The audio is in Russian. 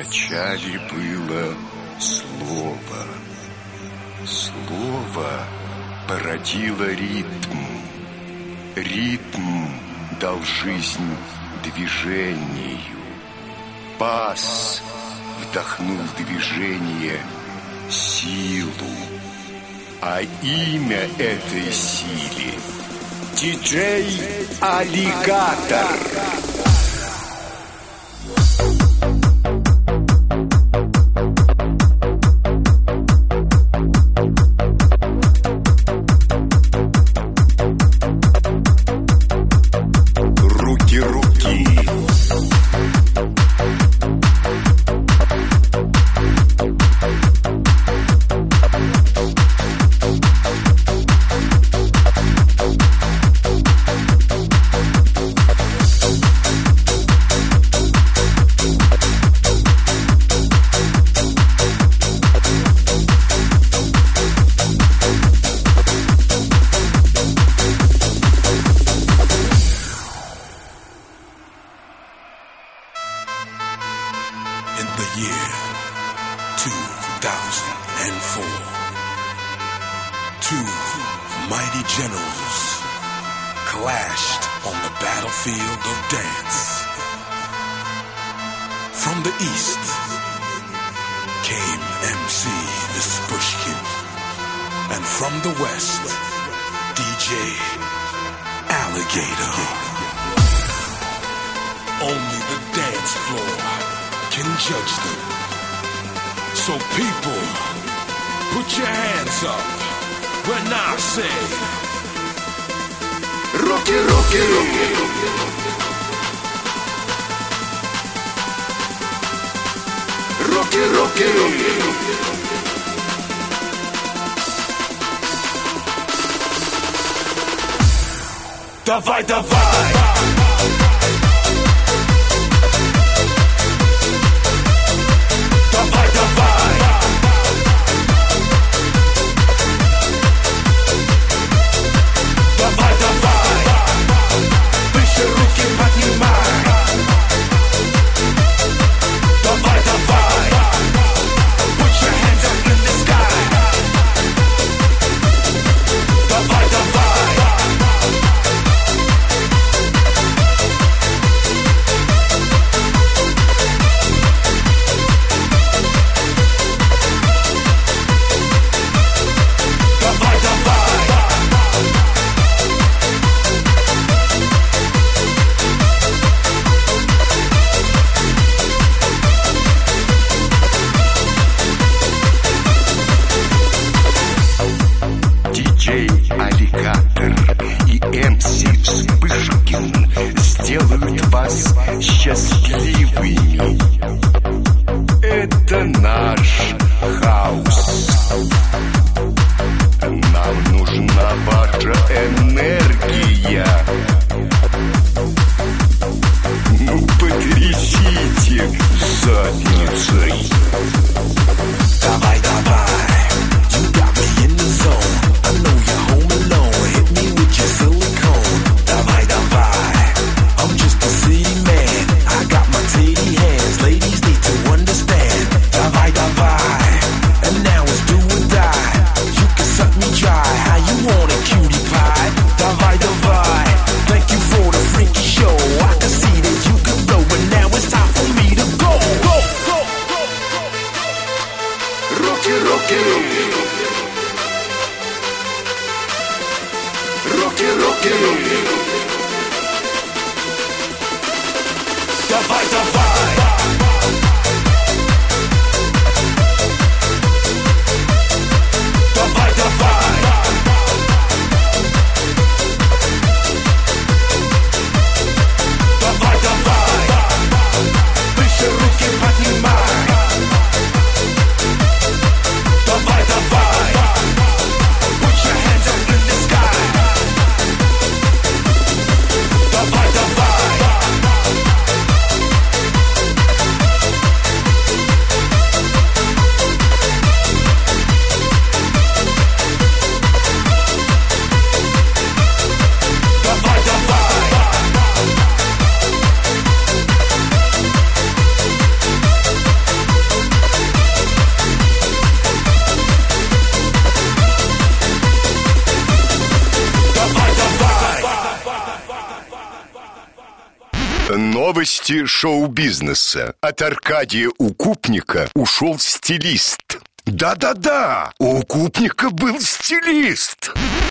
начале было слово. Слово породило ритм. Ритм дал жизнь движению. Бас вдохнул в движение силу. А имя этой силе — диджей-аллигатор. Давай, давай! Давай, давай! Давай, давай! Выше руки поднимай! Давай, давай! Put your hands up in the sky! Давай, давай! Сделают вас счастливыми. Это наш хаос. Нам нужна ваша энергия. Ну, потрясите задницей. Давай, давай. You got me in the zone. I know you're home alone. Hit me with your silicone. Давай, давай. I'm just a city man. I got my Новости шоу-бизнеса. От Аркадия Укупника ушел стилист. Да-да-да, у Укупника был стилист.